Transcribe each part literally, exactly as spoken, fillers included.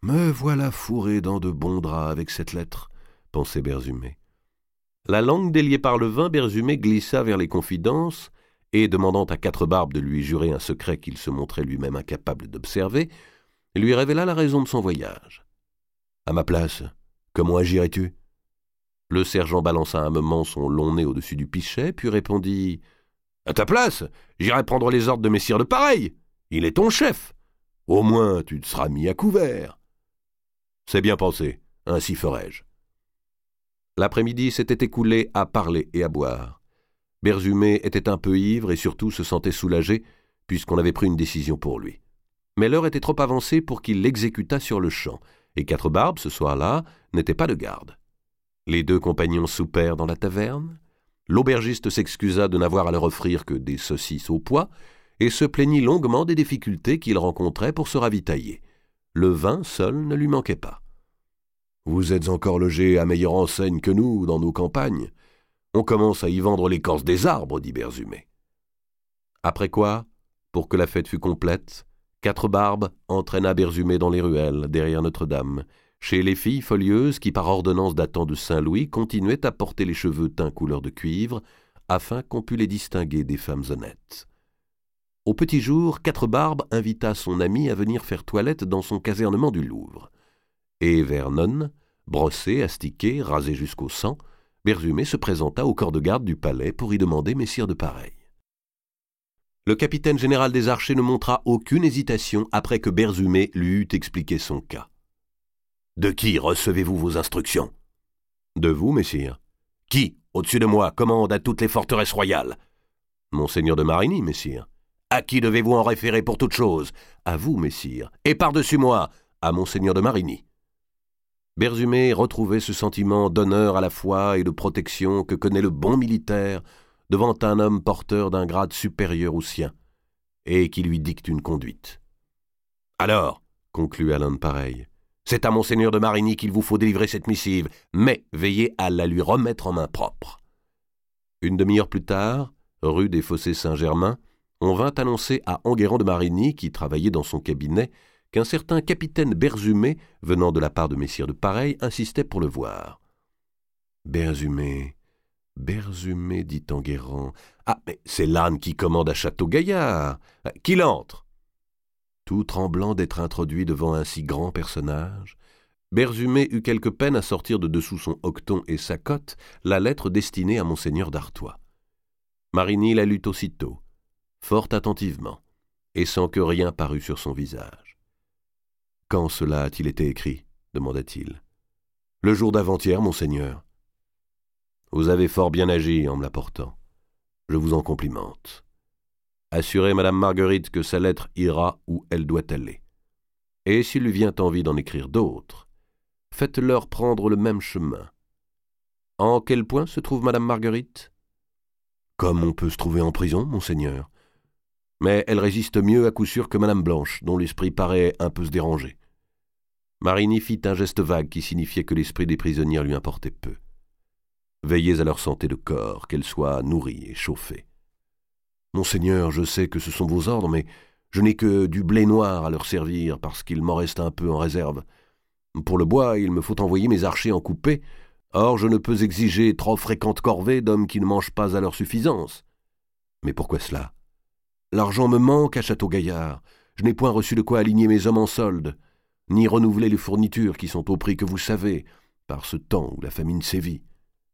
Me voilà fourré dans de bons draps avec cette lettre, pensait Berzumé. La langue déliée par le vin, Berzumé glissa vers les confidences et, demandant à Quatre-Barbes de lui jurer un secret qu'il se montrait lui-même incapable d'observer, lui révéla la raison de son voyage. « À ma place, comment agirais-tu » Le sergent balança un moment son long nez au-dessus du pichet, puis répondit « À ta place, j'irai prendre les ordres de messire de Pareil. Il est ton chef. Au moins, tu te seras mis à couvert. » « C'est bien pensé, ainsi ferai-je. » L'après-midi s'était écoulé à parler et à boire. Berzumé était un peu ivre et surtout se sentait soulagé, puisqu'on avait pris une décision pour lui. Mais l'heure était trop avancée pour qu'il l'exécutât sur le champ, et Quatre-Barbes, ce soir-là, n'était pas de garde. Les deux compagnons soupèrent dans la taverne. L'aubergiste s'excusa de n'avoir à leur offrir que des saucisses au pois, et se plaignit longuement des difficultés qu'il rencontrait pour se ravitailler. Le vin seul ne lui manquait pas. « Vous êtes encore logés à meilleure enseigne que nous dans nos campagnes. On commence à y vendre l'écorce des arbres, dit Berzumé. » Après quoi, pour que la fête fût complète, Quatre-Barbes entraîna Berzumé dans les ruelles, derrière Notre-Dame, chez les filles folieuses qui, par ordonnance datant de Saint-Louis, continuaient à porter les cheveux teints couleur de cuivre, afin qu'on pût les distinguer des femmes honnêtes. Au petit jour, Quatre-Barbes invita son ami à venir faire toilette dans son casernement du Louvre. Et vers none, brossé, astiqué, rasé jusqu'au sang, Berzumé se présenta au corps de garde du palais pour y demander messire de Pareil. Le capitaine général des archers ne montra aucune hésitation après que Berzumé lui eut expliqué son cas. « De qui recevez-vous vos instructions ?»« De vous, messire. »« Qui, au-dessus de moi, commande à toutes les forteresses royales ?»« Monseigneur de Marigny, messire. »« À qui devez-vous en référer pour toute chose ?»« À vous, messire. »« Et par-dessus moi, à Monseigneur de Marigny. » Berzumé retrouvait ce sentiment d'honneur à la fois et de protection que connaît le bon militaire devant un homme porteur d'un grade supérieur au sien, et qui lui dicte une conduite. « Alors, conclut Alain de Pareil, c'est à Monseigneur de Marigny qu'il vous faut délivrer cette missive, mais veillez à la lui remettre en main propre. » Une demi-heure plus tard, rue des Fossés Saint-Germain, on vint annoncer à Enguerrand de Marigny, qui travaillait dans son cabinet, qu'un certain capitaine Berzumé, venant de la part de messire de Pareil, insistait pour le voir. « Berzumé, Berzumé, dit Enguerrand. Ah, mais c'est l'âne qui commande à Château-Gaillard. Qu'il entre !» Tout tremblant d'être introduit devant un si grand personnage, Berzumé eut quelque peine à sortir de dessous son hoqueton et sa cotte la lettre destinée à Monseigneur d'Artois. Marigny la lut aussitôt, fort attentivement, et sans que rien parût sur son visage. « Quand cela a-t-il été écrit ?» demanda-t-il. « Le jour d'avant-hier, monseigneur. »« Vous avez fort bien agi en me l'apportant. Je vous en complimente. Assurez madame Marguerite que sa lettre ira où elle doit aller. Et s'il lui vient envie d'en écrire d'autres, faites-leur prendre le même chemin. En quel point se trouve madame Marguerite ? » ?»« Comme on peut se trouver en prison, monseigneur. Mais elle résiste mieux à coup sûr que madame Blanche, dont l'esprit paraît un peu se déranger. » Marigny fit un geste vague qui signifiait que l'esprit des prisonnières lui importait peu. « Veillez à leur santé de corps, qu'elle soit nourrie et chauffée. »« Monseigneur, je sais que ce sont vos ordres, mais je n'ai que du blé noir à leur servir, parce qu'il m'en reste un peu en réserve. Pour le bois, il me faut envoyer mes archers en coupé. Or, je ne peux exiger trop fréquentes corvées d'hommes qui ne mangent pas à leur suffisance. Mais pourquoi cela ? L'argent me manque à Château-Gaillard. Je n'ai point reçu de quoi aligner mes hommes en solde, ni renouveler les fournitures qui sont au prix que vous savez, par ce temps où la famine sévit. »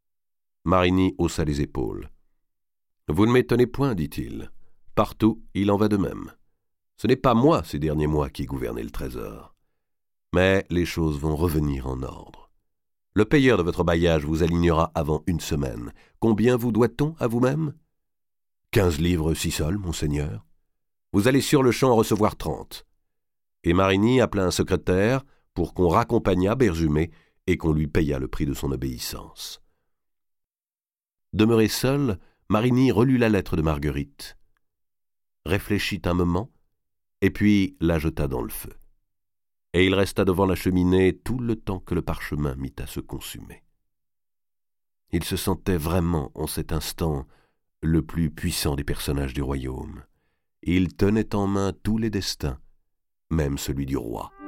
Marigny haussa les épaules. « Vous ne m'étonnez point, dit-il. Partout, il en va de même. Ce n'est pas moi, ces derniers mois, qui ai gouverné le trésor. Mais les choses vont revenir en ordre. Le payeur de votre bailliage vous alignera avant une semaine. Combien vous doit-on à vous-même ? Quinze livres six sols, monseigneur. Vous allez sur le champ en recevoir trente. » Et Marigny appela un secrétaire pour qu'on raccompagnât Berzumé et qu'on lui payât le prix de son obéissance. Demeuré seul, Marigny relut la lettre de Marguerite, réfléchit un moment, et puis la jeta dans le feu. Et il resta devant la cheminée tout le temps que le parchemin mit à se consumer. Il se sentait vraiment, en cet instant, le plus puissant des personnages du royaume. Il tenait en main tous les destins, même celui du roi.